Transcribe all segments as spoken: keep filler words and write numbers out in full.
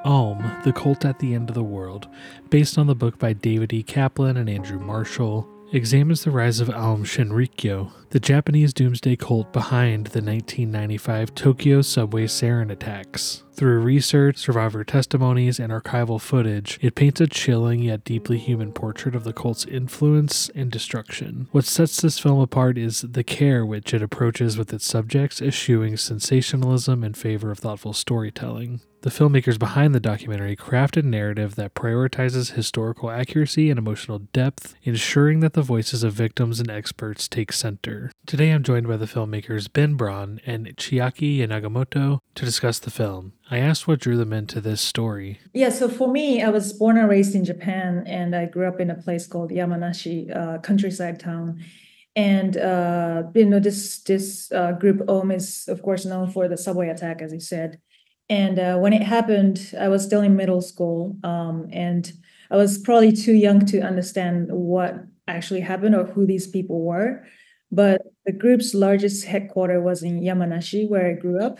Ulm, The Cult at the End of the World, based on the book by David E. Kaplan and Andrew Marshall, examines the rise of Aum Shinrikyo, the Japanese doomsday cult behind the nineteen ninety-five Tokyo subway sarin attacks. Through research, survivor testimonies, and archival footage, it paints a chilling yet deeply human portrait of the cult's influence and destruction. What sets this film apart is the care which it approaches with its subjects, eschewing sensationalism in favor of thoughtful storytelling. The filmmakers behind the documentary craft a narrative that prioritizes historical accuracy and emotional depth, ensuring that the voices of victims and experts take center. Today I'm joined by the filmmakers Ben Braun and Chiaki Nagamoto to discuss the film. I asked what drew them into this story. Yeah, so for me, I was born and raised in Japan, and I grew up in a place called Yamanashi, uh, countryside town. And, uh, you know, this, this uh, group, Aum, is, of course, known for the subway attack, as you said. And uh, when it happened, I was still in middle school, um, and I was probably too young to understand what actually happened or who these people were. But the group's largest headquarters was in Yamanashi, where I grew up.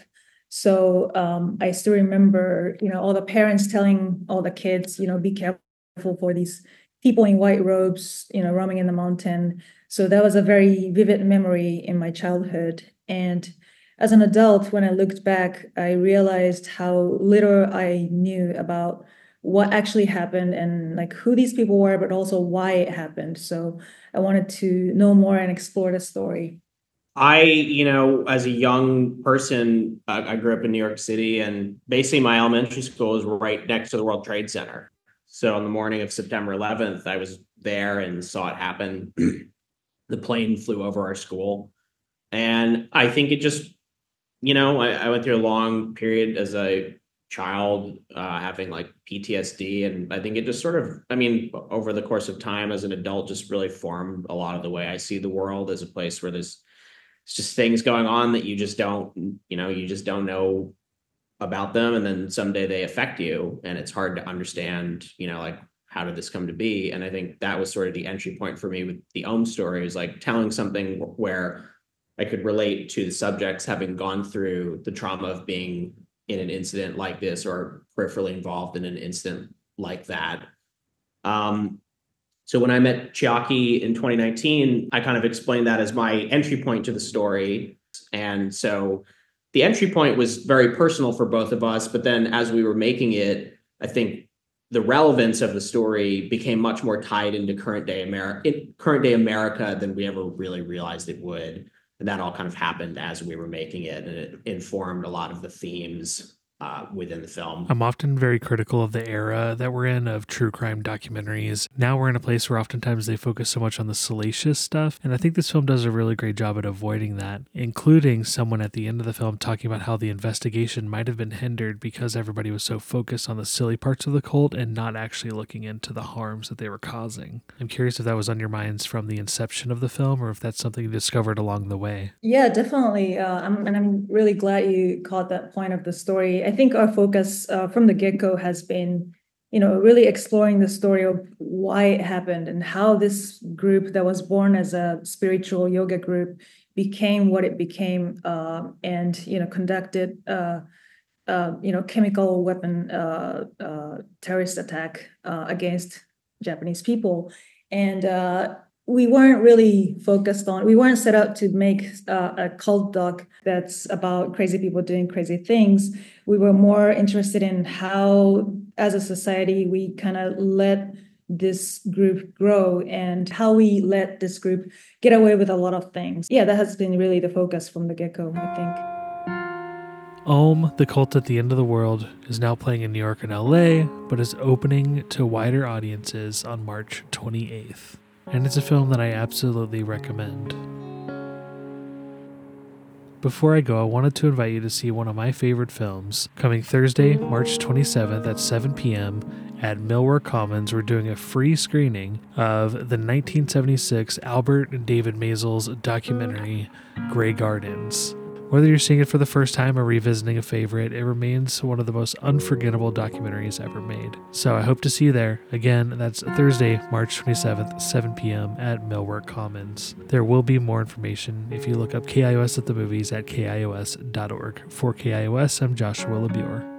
So um, I still remember, you know, all the parents telling all the kids, you know, be careful for these people in white robes, you know, roaming in the mountain. So that was a very vivid memory in my childhood. And as an adult, when I looked back, I realized how little I knew about what actually happened and like who these people were, but also why it happened. So I wanted to know more and explore the story. I, you know, as a young person, uh, I grew up in New York City, and basically my elementary school was right next to the World Trade Center. So on the morning of September eleventh, I was there and saw it happen. The plane flew over our school. And I think it just, you know, I, I went through a long period as a child uh, having like P T S D. And I think it just sort of, I mean, over the course of time as an adult, just really formed a lot of the way I see the world as a place where there's it's just things going on that you just don't, you know, you just don't know about them. And then someday they affect you, and it's hard to understand, you know, like, how did this come to be? And I think that was sort of the entry point for me with the Aum story, is like telling something where I could relate to the subjects having gone through the trauma of being in an incident like this or peripherally involved in an incident like that. Um, So when I met Chiaki in twenty nineteen, I kind of explained that as my entry point to the story. And so the entry point was very personal for both of us. But then as we were making it, I think the relevance of the story became much more tied into current day America, current day America than we ever really realized it would. And that all kind of happened as we were making it, and it informed a lot of the themes Uh, within the film. I'm often very critical of the era that we're in of true crime documentaries. Now we're in a place where oftentimes they focus so much on the salacious stuff, and I think this film does a really great job at avoiding that, including someone at the end of the film talking about how the investigation might have been hindered because everybody was so focused on the silly parts of the cult and not actually looking into the harms that they were causing. I'm curious if that was on your minds from the inception of the film, or if that's something you discovered along the way. Yeah, definitely. Uh, I'm, and I'm really glad you caught that point of the story. I think our focus uh, from the get-go has been, you know, really exploring the story of why it happened and how this group that was born as a spiritual yoga group became what it became, uh, and, you know, conducted, uh, uh, you know, chemical weapon uh, uh, terrorist attack uh, against Japanese people. And uh, we weren't really focused on, we weren't set out to make uh, a cult doc that's about crazy people doing crazy things. We were more interested in how, as a society, we kind of let this group grow and how we let this group get away with a lot of things. Yeah, that has been really the focus from the get-go, I think. Aum, The Cult at the End of the World, is now playing in New York and L A, but is opening to wider audiences on March twenty-eighth. And it's a film that I absolutely recommend. Before I go, I wanted to invite you to see one of my favorite films. Coming Thursday, March twenty-seventh at seven p.m. at Millwork Commons, we're doing a free screening of the nineteen seventy-six Albert and David Maysles documentary, Grey Gardens. Whether you're seeing it for the first time or revisiting a favorite, it remains one of the most unforgettable documentaries ever made. So I hope to see you there. Again, that's Thursday, March twenty-seventh, seven p.m. at Millwork Commons. There will be more information if you look up K I O S at the movies at K I O S dot org. For K I O S, I'm Joshua LeBure.